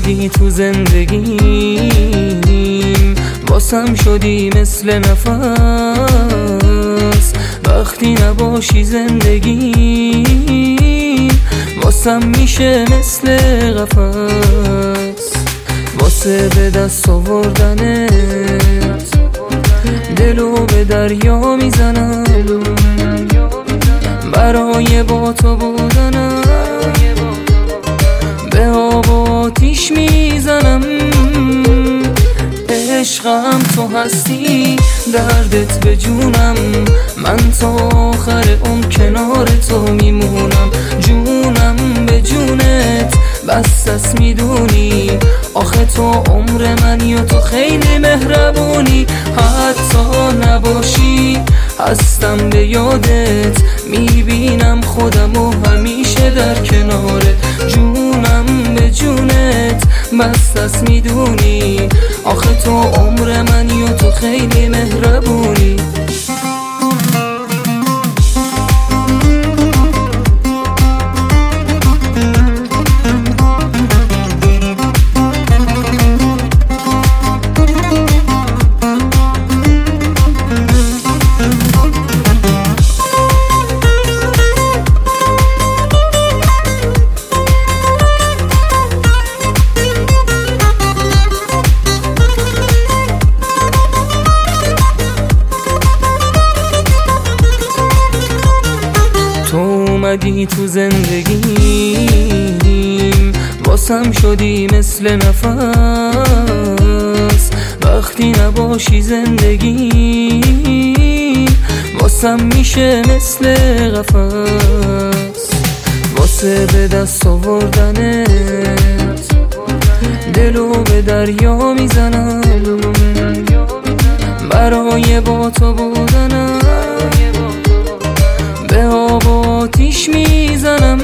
اومدی تو زندگیم، واسم شدی مثل نفس. وقتی نباشی زندگیم واسم میشه مثل قفس. واسه به دست آوردنت دلو به دریا میزنم، برای با تو بودنم به آب و آتیش میزنم. عشقم تو هستی، دردت به جونم، من تا آخر اون کنار تو میمونم. جونم به جونت بس است میدونی، آخه تو عمر من یا تو خیلی مهربونی. حتی نباشی هستم به یادت، میبینم خودم و همیشه در کنارت. جونم به جونت بس است میدونی، آخه تو عمر من یا تو خیلی مهربونی. تو اومدی تو زندگیم، واسم شدی مثل نفس. وقتی نباشی زندگیم واسم میشه مثل قفس. واسه به دست آوردنت دلو به دریا میزنم، برای با تو بودنم به آب و آتیش میزنم.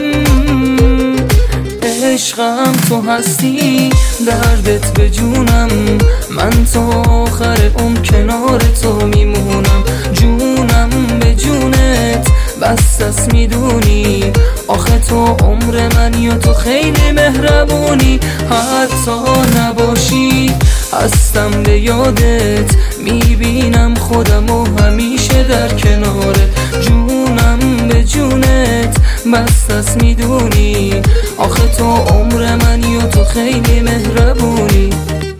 عشقم تو هستی، دردت به جونم، من تا آخر اون کنار تو میمونم. جونم به جونت بس است میدونی، آخه تو عمر من یا تو خیلی مهربونی. حتی نباشی هستم به یادت، میبینم خودم و همیشه در کنارت. جونم به جونت بس است میدونی، آخه تو عمر من یا تو خیلی مهربونی.